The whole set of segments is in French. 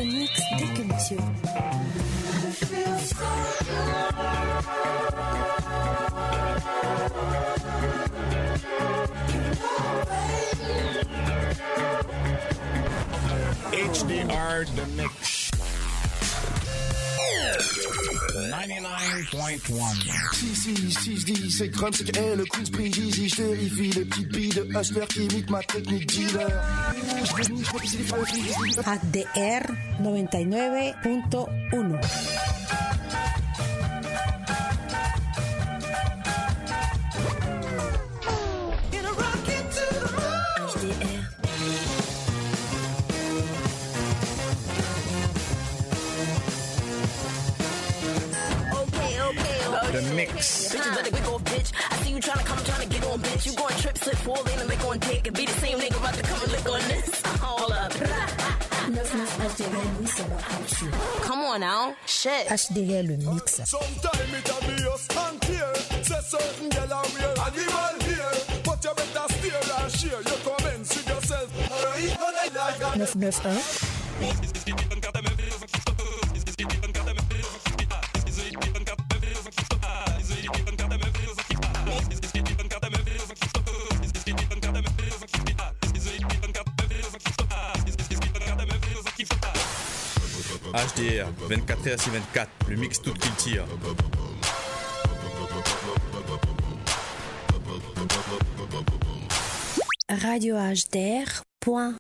Le mix des cultures. HDR The Mix 99.1. Si je dis c'est crème, c'est qu'elle le Queen's Prix Easy. Je vérifie les petites billes de hustler qui imitent ma technique dealer. HDR 99.1. The Mix. Bitches better quick off, bitch. I see you tryna get on, bitch. You going trip, slip, fall in and make on dick. And be the same nigga about to come and lick on this. Hold up. Come on now. Shit. HDR le mix. Sometime it a be a stand here. Say certain girl are real animal here. But you better steer and share your comments with yourself. 991. HDR, 24h/24, le mix tout qu'il tire. radiohdr.fr.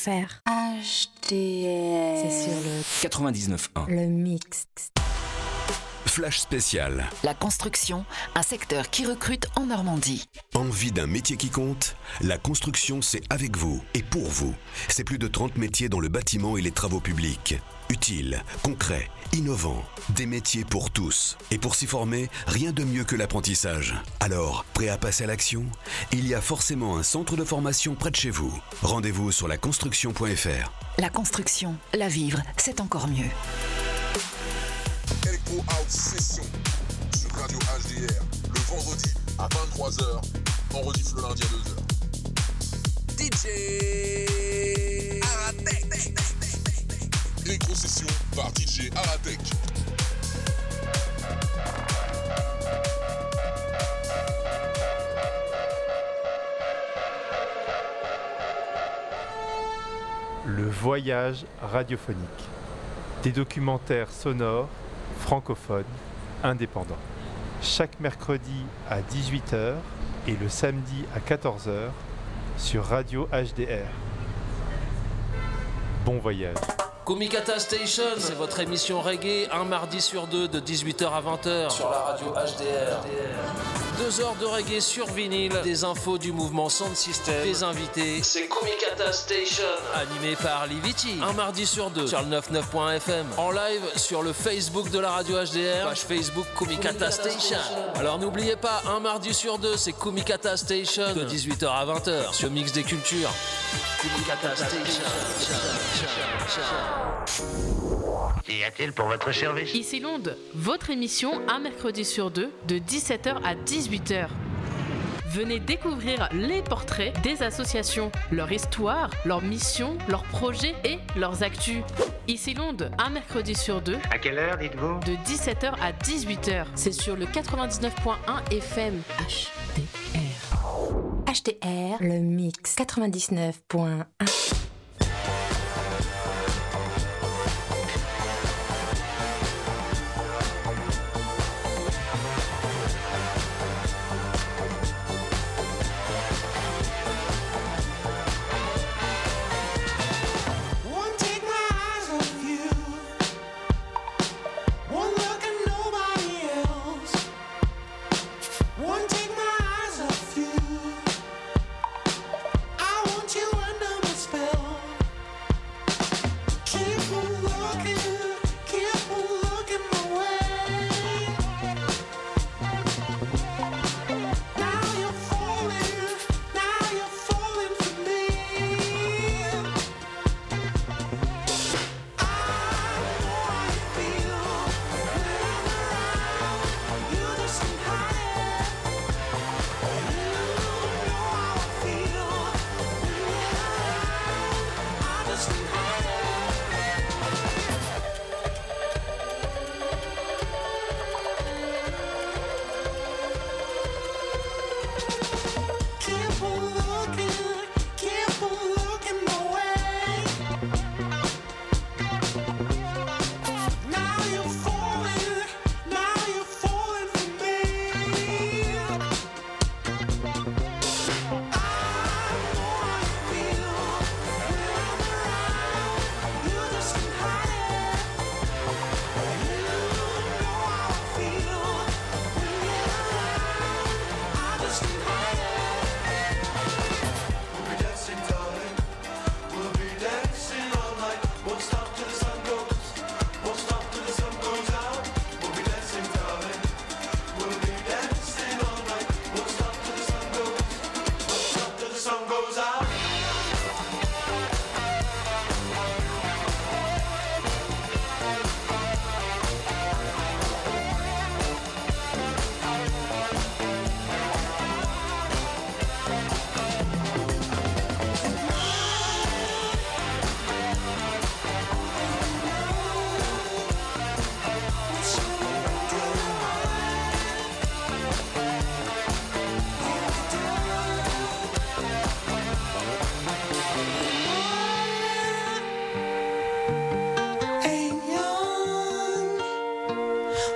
HDR. C'est sur le 99.1. Le mix. Flash spécial. La construction, un secteur qui recrute en Normandie. Envie d'un métier qui compte ? La construction, c'est avec vous et pour vous. C'est plus de 30 métiers dans le bâtiment et les travaux publics. Utiles, concrets, innovants. Des métiers pour tous. Et pour s'y former, rien de mieux que l'apprentissage. Alors, prêt à passer à l'action ? Il y a forcément un centre de formation près de chez vous. Rendez-vous sur laconstruction.fr. La construction, la vivre, c'est encore mieux. Echo House Session sur Radio HDR le vendredi à 23h, on rediff le lundi à 2h. DJ Aratek. Echo Session par DJ Aratek. Le voyage radiophonique. Des documentaires sonores francophones, indépendants. Chaque mercredi à 18h et le samedi à 14h sur Radio HDR. Bon voyage. Kumikata Station, c'est votre émission reggae, un mardi sur deux de 18h à 20h sur la radio HDR. 2 heures de reggae sur vinyle, des infos du mouvement Sound System, des invités. C'est Kumikata Station, animé par Liviti. Un mardi sur deux sur le 99.fm. En live sur le Facebook de la radio HDR, page Facebook Kumikata Station. Alors n'oubliez pas, un mardi sur deux, c'est Kumikata Station, de 18h à 20h sur Mix des Cultures. Kumikata Station. Qu'y a-t-il pour votre service ? Ici Londres, votre émission un mercredi sur deux de 17h à 18h. Venez découvrir les portraits des associations, leur histoire, leurs missions, leurs projets et leurs actus. Ici Londres, un mercredi sur deux. À quelle heure, dites-vous ? De 17h à 18h. C'est sur le 99.1 FM HDR. HDR, le mix 99.1. Take my eyes off you. I want you under my skin.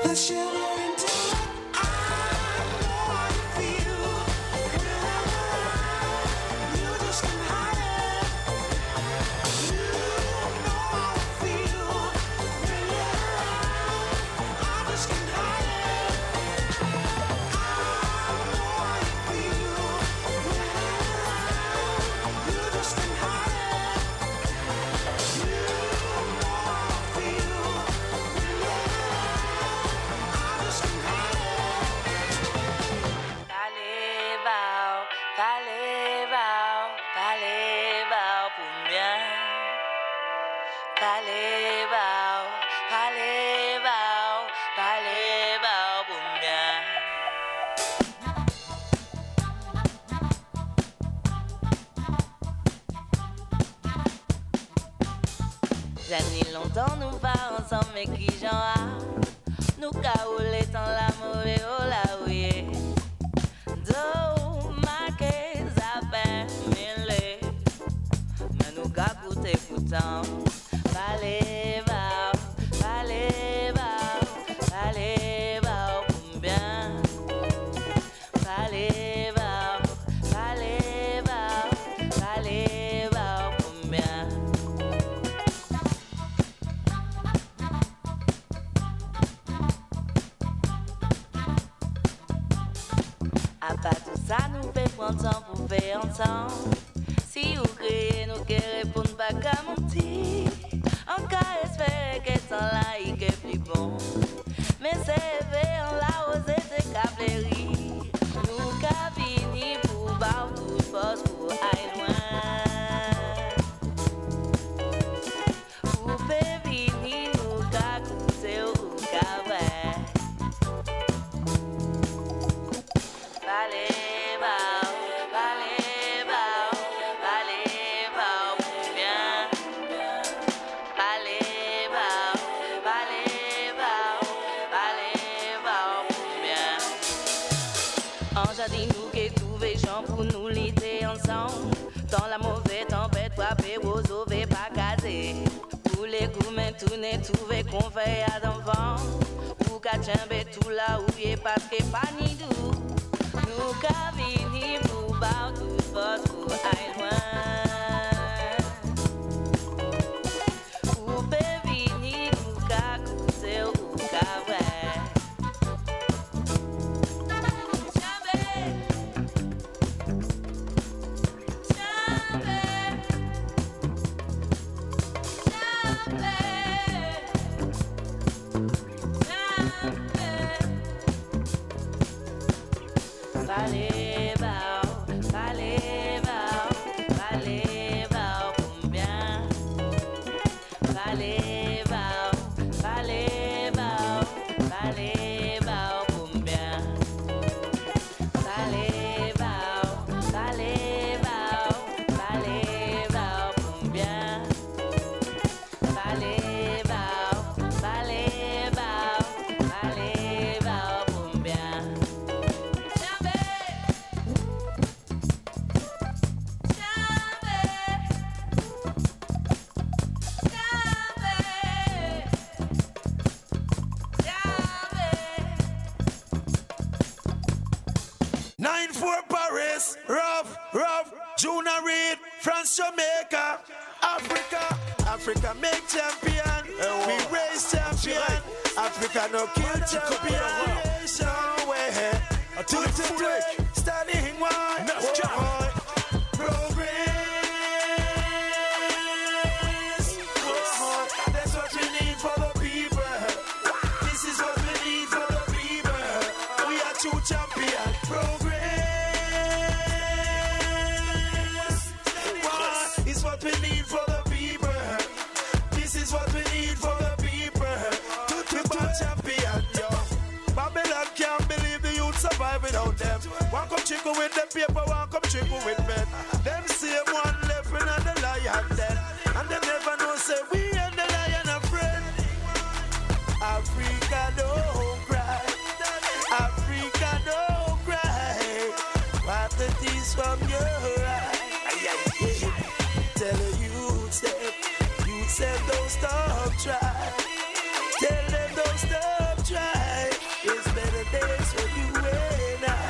J'annule longtemps nous pas ensemble mais qui j'en a nous caoulés tant la mauvaise oh la ouye do ma qu'est à peine mêlé mais nous qu'a coûté pourtant Fallait va combien Fallait va combien À pas tout ça nous fait prendre temps pour faire ensemble. Si vous criez nous qui répondent pas qu'à mentir. En cas espérer que temps là il est plus bon. Mais c'est vrai on l'a osé de capléry. Nous qu'a fini pour battre toute force pour aller loin. Pour venir nous qu'a coûté ou qu'a vrai. Dis-nous que trouver gens pour nous litter ensemble. Dans la mauvaise tempête, frapper aux ovés pas casés. Pour les gourmets tourner, trouver qu'on fait à d'enfants. Pour qu'à tchember tout là où il est parce que pas ni doux. Nous qu'à venir pour battre toute force pour aller loin. Pour venir nous qu'à coûter ou qu'à vrai. Jamaica, Africa make champion. We raise champion. Africa no kill champion. No way. To standing one. Progress. That's what we need for the people. This is what we need for the people. We are true champion. Progress. Is what we need for the people. This is what we need for the people. To champion, yo. Babylon can't believe the youth survive without them. One come chicken with the paper, one come chicken with men. Them same one left in the lion den. And they never know say we and the lion are friend. Africa don't cry. Africa don't cry. What the tears from your eyes. Tell the youth, don't stop try. Tell them don't stop try. days for you and I.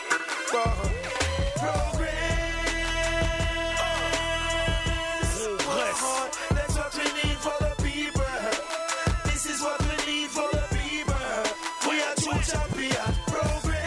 That's what we need for the people. This is what we need for the people. We are true champion. Progress.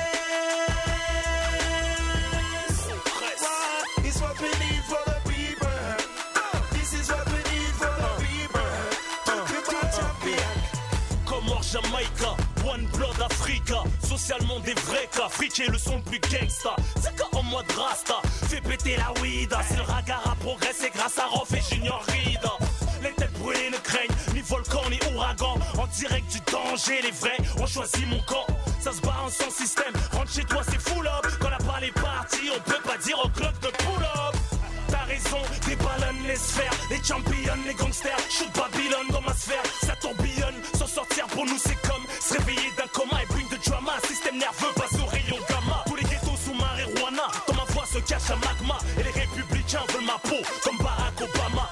It's what we need for the people. This is what we need for the people. True champion. Comore Jamaïca, One Blood Africa. Socialement des vrais cas, friquer le son le plus gangsta. C'est qu'en mode rasta, fait péter la weed. Si le ragar a progressé grâce à Rof et Junior Rida. Les têtes brûlées ne craignent ni volcan ni ouragan. En direct du danger, les vrais ont choisi mon camp. Ça se bat en sans système, rentre chez toi c'est full up. Quand la balle est partie, on peut pas dire au club de pull up. T'as raison, des ballons, les sphères, les champions, les gangsters. Shoot Babylone dans ma sphère, ça tourbillonne. S'en sortir pour nous c'est comme se réveiller d'un coma et bring de drama. Système nerveux passe au rayon gamma. Tous les ghettos sous marijuana, dans ma voix se cache un magma. Et les républicains veulent ma peau comme Barack Obama.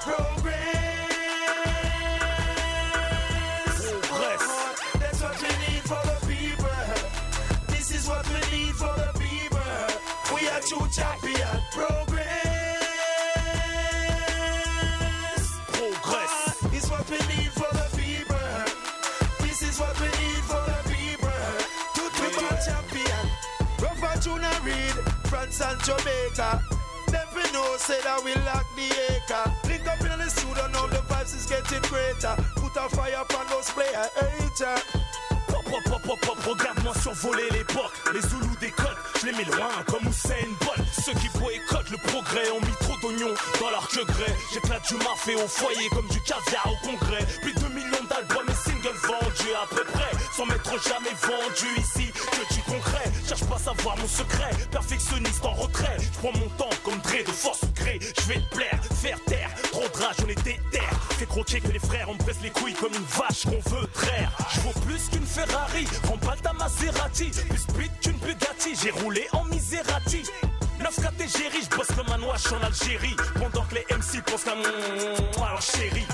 That's what we need for the people. This is what we need for the people. We are true champion. Progress. It's what we need for the people. This is what we need for the people. True champion. Rough Juna Reed, France and Jamaica. Never know, say that we lack the acre. Link up in the studio, now the vibes is getting greater. Put a fire upon those players, hater. Regarde-moi survoler l'époque. Les Zoulous décodent, je les mets loin comme Usain Bolt. Ceux qui boycottent le progrès ont mis trop d'oignons dans leur queue grès. J'éclate du mafé au foyer comme du caviar au congrès. Plus de 2 millions d'albums et singles vendus à peu près, sans m'être jamais vendu ici. Que du concret, cherche pas à savoir mon secret. Perfectionniste en retrait, je prends mon temps comme Dre de force ou gré. Je vais te plaire, faire taire, trop de rage, on est déter. Fais croquer que les frères, on me presse les couilles comme une vache qu'on veut traire. Je vaux plus qu'une Ferrari, remballe ta Maserati. Plus speed qu'une Bugatti, j'ai roulé en Miserati. 9 catégories, je bosse comme un ouache en Algérie. Pendant que les MC pensent qu'à mon alors chérie.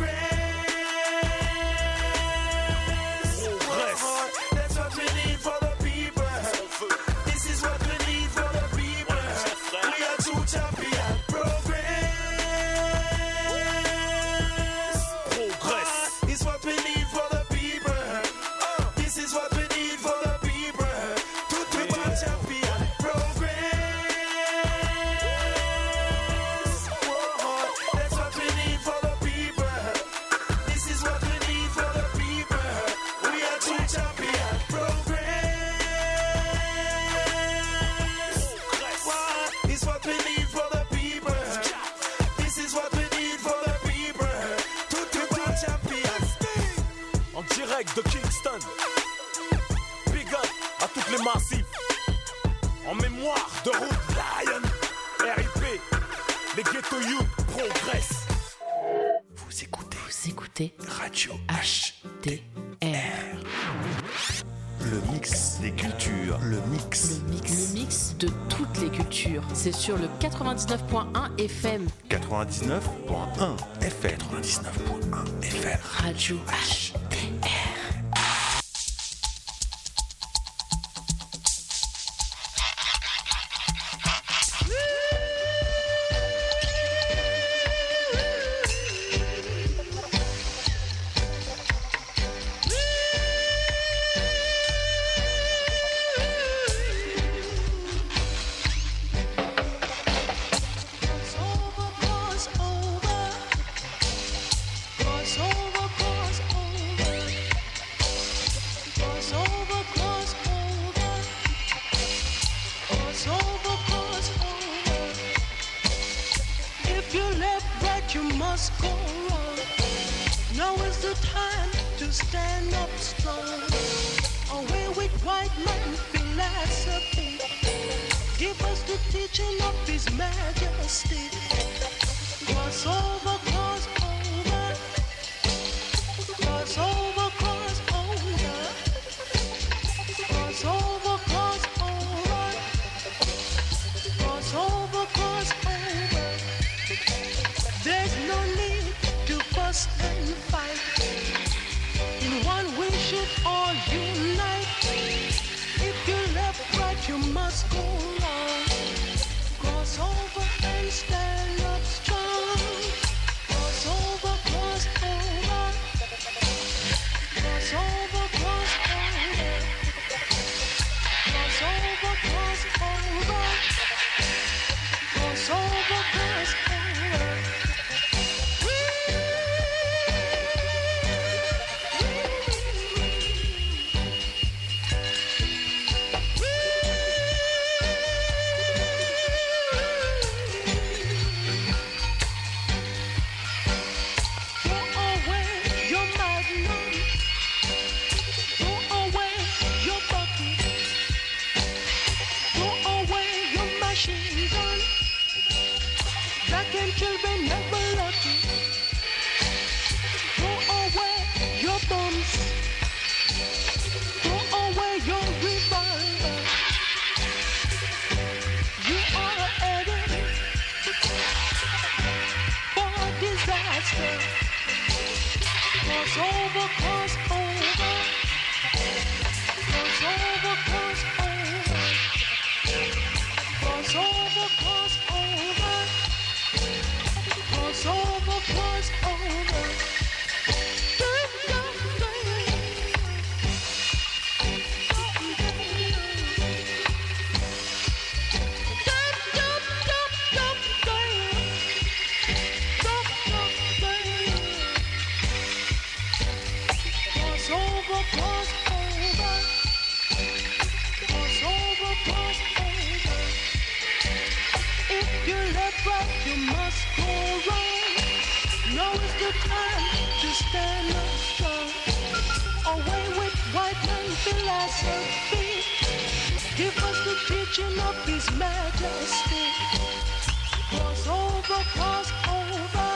That's what we need for the people. This is what we need for the people. We are true champion. Progress. It's what we need for the people. This is what we need for the people. True champion. Progress. That's what we need for the people. This is what we need for the people. We are true champion. Progress. It's what we need for the people. This is what we need for the people. True champion. En direct de Kingston. Big up à toutes les massifs. En mémoire de Root Lion. RIP. Les Ghetto Youth progressent. Vous écoutez Radio HDR. Le mix des cultures. Le mix. Le mix de toutes les cultures. C'est sur le 99.1 FM. 99.1 FM. 99.1 FM. Radio HDR. In one we should all unite. children never left you. Throw away your bombs. Throw away your revolver. You are headed for disaster. Cross over, cross over. Cross over, cross over. Cross over, cross over. Cross over, cross over. You must go wrong. Now is the time to stand up strong. Away with white man philosophy. Give us the teaching of His Majesty. Cross over, cross over.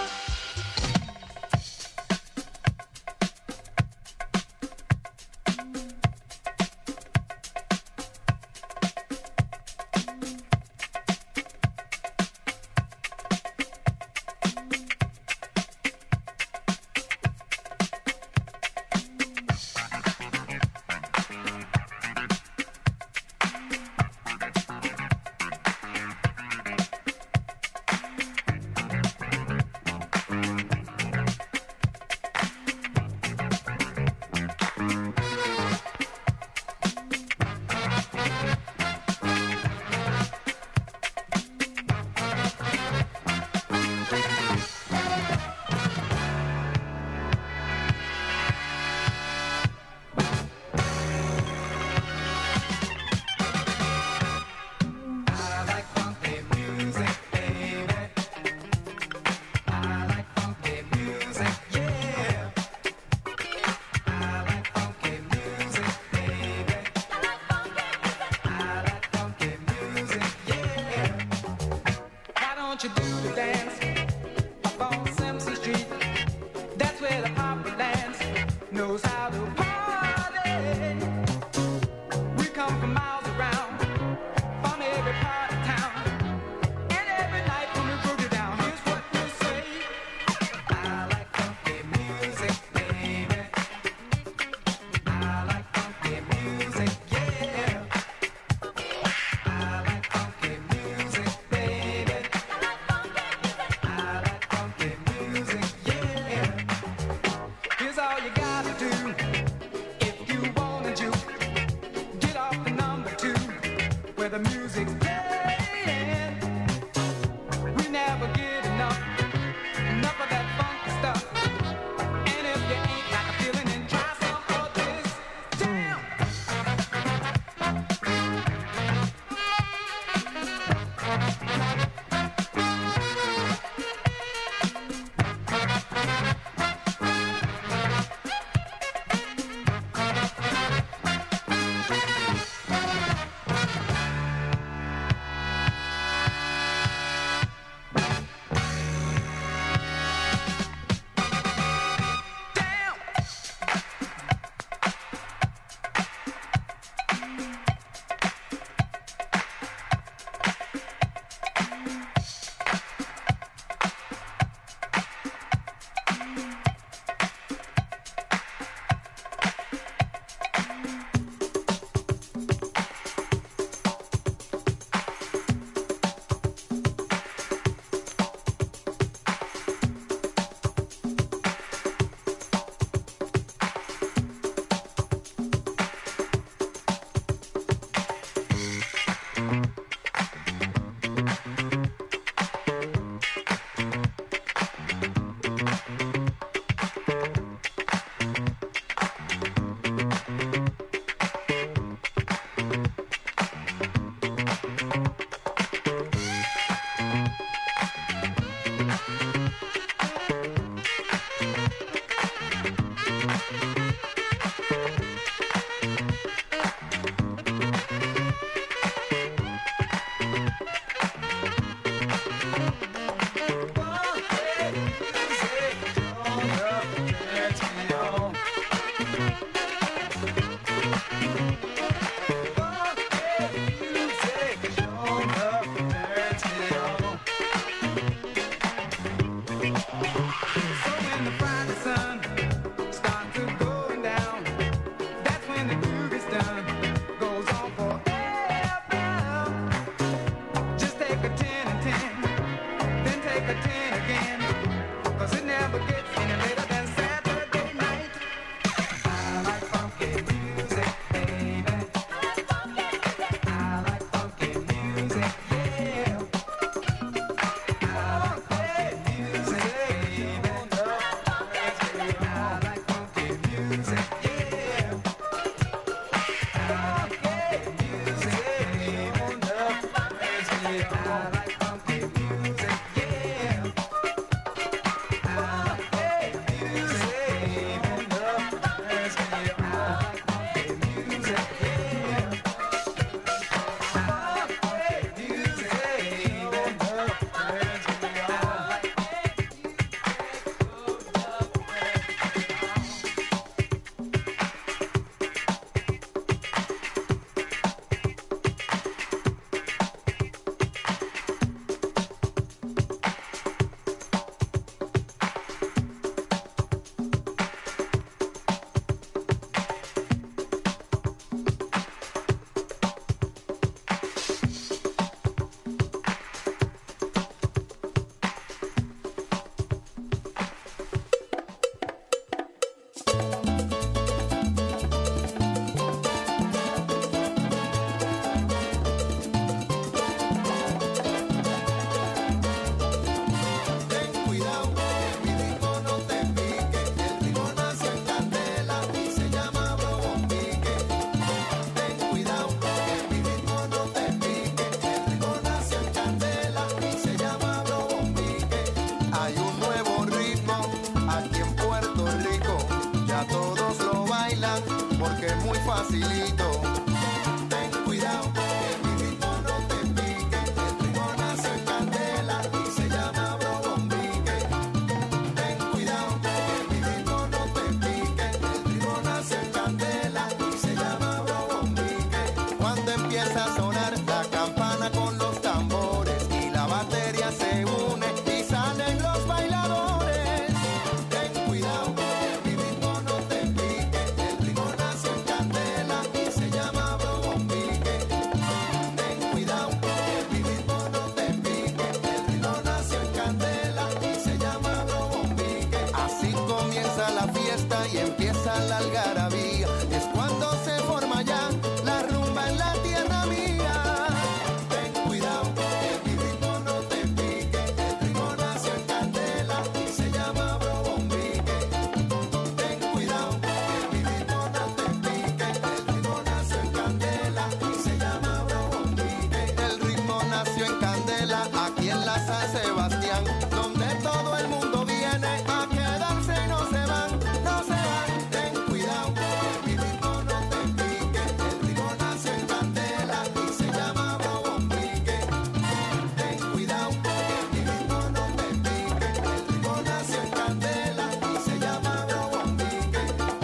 facilito. Ten cuidado que mi ritmo no te pique. El ritmo nace en candela y se llama Brobombique. Ten cuidado que mi ritmo no te pique. El ritmo nace en candela y se llama Brobombique. Cuando empieza a sonar la campana con los tambores y la batería se une y salen los bailadores. Ten cuidado que mi ritmo no te pique. El ritmo nace en candela y se llama Brobombique. Ten cuidado que mi ritmo no te pique. El ritmo nace en candela y se llama Brobombique. Así comienza la fiesta y empieza la algarabía. Es cuando se forma ya la rumba en la tierra mía. Ten cuidado que mi ritmo no te pique. El ritmo nace en candela y se llama Brobombique. Ten cuidado que mi ritmo no te pique. El ritmo nace en candela y se llama Brobombique. El ritmo nació en candela aquí en la San Sebastián, donde todo el mundo viene a quedarse y no se van, no se van. Ten cuidado que mi ritmo no te pique. El ritmo nace en candela y se llama Brobombique. Ten cuidado que mi ritmo no te pique. El ritmo nace en candela y se llama Brobombique.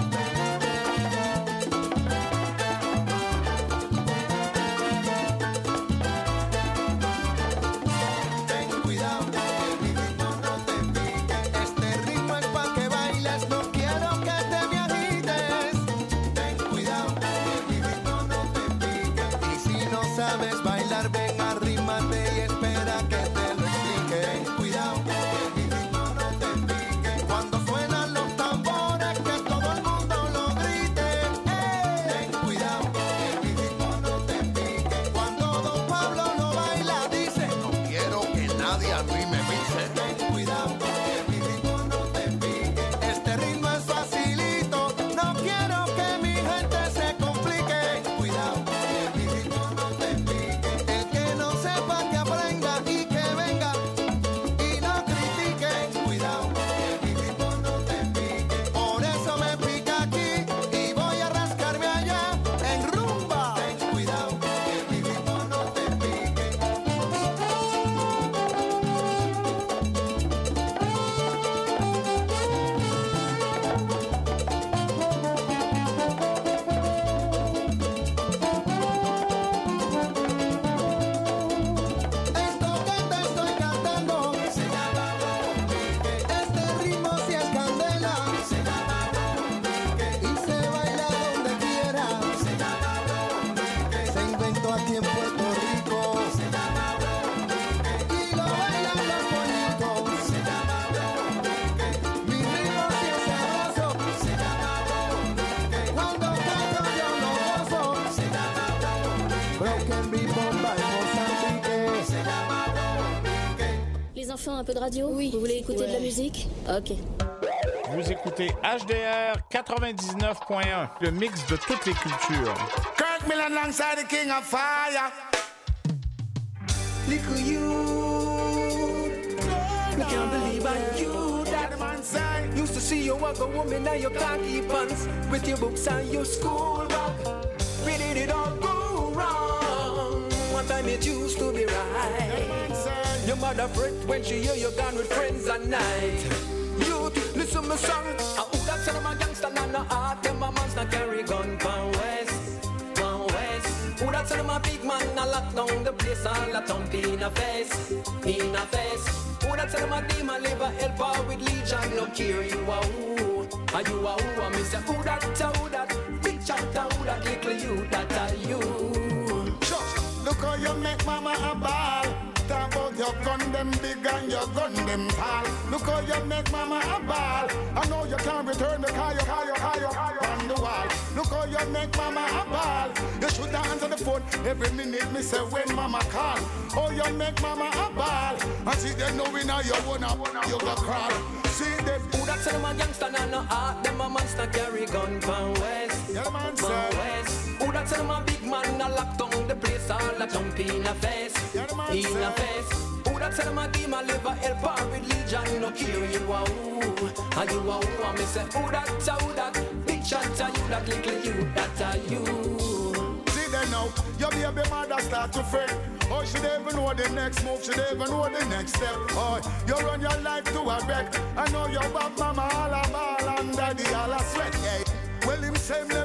Ten cuidado que mi ritmo no te pique. Este ritmo es pa' que bailes, no quiero que te me agites. Ten cuidado que mi ritmo no te pique. Y si no sabes bailar, ven, arrímate y espera que te lo explique. Ten cuidado que mi ritmo no te pique. Cuando suenan los tambores, que todo el mundo lo grite. Ten cuidado que mi ritmo no te pique. Cuando Don Pablo lo baila, dice: no quiero que nadie a mí me pise. Ten cuidado que mi ritmo no te pique. Este ritmo es facilito, no quiero que mi gente se complique. Ten cuidado que mi ritmo no te pique. El que no sepa que aprenda y que venga y no critique. Ten cuidado que mi ritmo no te pique. Por eso me pica aquí y voy a rascarme allá en rumba. Ten cuidado que mi ritmo no te pique. Esto que te estoy cantando se llama Brobombique. Este ritmo si es candela se llama Brobombique. Y se baila donde quiera se llama Brobombique. Se inventó aquí en Puerto Rico se llama Brobombique. Y lo bailan los bonitos se llama Brobombique. Mi ritmo si es sabroso se llama Brobombique. Cuando canto yo lo gozo se llama Brobombique. Broken Beatbox by Mozambique se llama Brobombique. Les enfants, un peu de radio? Oui. Vous voulez écouter de la musique? Ok. Vous écoutez HDR 99.1, le mix de toutes les cultures. Kirk Milan alongside the King of Fire. Little you, I can't believe I you that man say. Used to see you walk a woman in your khaki pants with your books and your school bag. Where did it all go wrong? One time it used to be right. Your mother fret when she hear you gone with friends at night. Youth, listen my song. I who that son of a gangster and no heart. Them a monster carry gun from west. Who that son of a big man a lock down the place all a thump in a face, in a face. Who that son of a demon live a helper with legion. No care you a who, are you a who? I miss a who that, big chat who that little you that are you. Look how you make mama a ball. Talk about your gun them big and your gun them tall. Look how you make mama a ball. I know you can't return the car on the wall. Look how you make mama a ball. You should answer the phone every minute. Me say when mama call. Oh, you make mama a ball. And see them knowing how you wanna you go crawl. See them who that say them a gangster and no heart. Them a monster carry gun from west. Yeah, man, from west. Who that say them a big man a lock down the place all a jump in a face, yeah, man, in a face. Who that say them a demon live a helper with legion. No care you a who, and you a who. And me say who that, big shot you that little you that are you. baby mother start to fret. Oh, she don't even know the next move, she don't even know the next step. Oh, you run your life to a wreck. I know your back mama all a ball and daddy all a sweat. Yeah. Well, him say